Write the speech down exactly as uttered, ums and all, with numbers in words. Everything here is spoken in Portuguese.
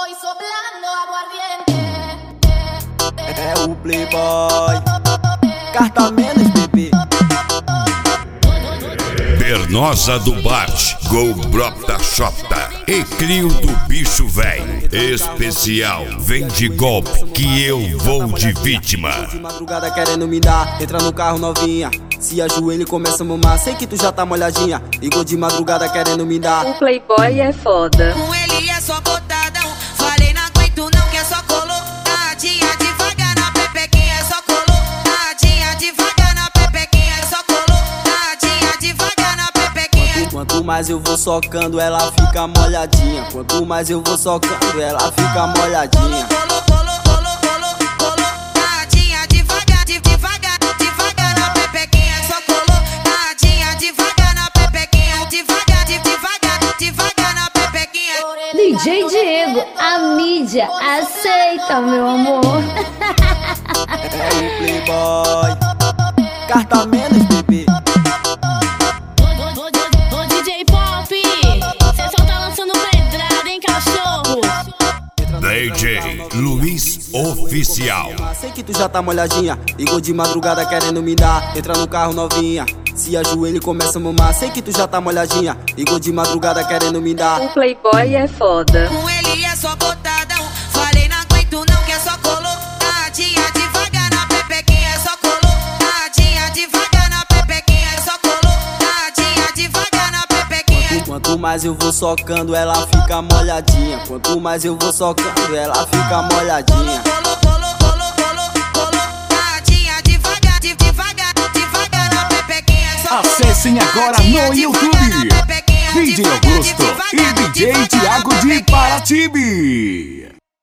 voy soplando aguardiente. É o Playboy, carta menos, bebê. Bernosa do Bate, Go Brota Xota e Crio do Bicho Véi. Especial, vem de golpe que eu vou de vítima. De madrugada querendo me dar, entra no carro novinha. Se ajoelha e começa a mamar, sei que tu já tá molhadinha. Ligou de madrugada querendo me dar. O Playboy é foda. Com ele é só botadão. Falei não aguento não, que é só colocadinha devagar na pepequinha, é só colocadinha devagar na pepequinha, é só colocadinha devagar na pepequinha. Quanto mais eu vou socando, ela fica molhadinha. Quanto mais eu vou socando, ela fica molhadinha. Colo, colo, colo, colo, colocadinha devagar, de- devagar, devagar na pepequinha, é só colocadinha devagar na pepequinha, devagar, de- devagar, devagar na pepequinha. D J Diego, a mídia aceita, meu amor. É o Playboy, carta menos, bebê. Ô D J Pop, cê só tá lançando pedrada, hein, cachorro? D J Luiz Oficial. Sei que tu já tá molhadinha. Ligou de madrugada querendo me dar, entra no carro novinha. Se ajoelha e começa a mamar, sei que tu já tá molhadinha. Ligou de madrugada querendo me dar. O Playboy é foda. Com ele é só botadão. Falei não aguento não, que é só colocadinha devagar na pepequinha, é só colocadinha devagar na pepequinha, é só colocadinha devagar na pepequinha. Quanto mais eu vou socando, ela fica molhadinha. Quanto mais eu vou socando, ela fica molhadinha. Colo, colo, colo, colo, colocadinha devagar, de- devagar, devagar na pepequinha, é só Acessem agora no YouTube D J Augusto e D J Thiago de Paratibe.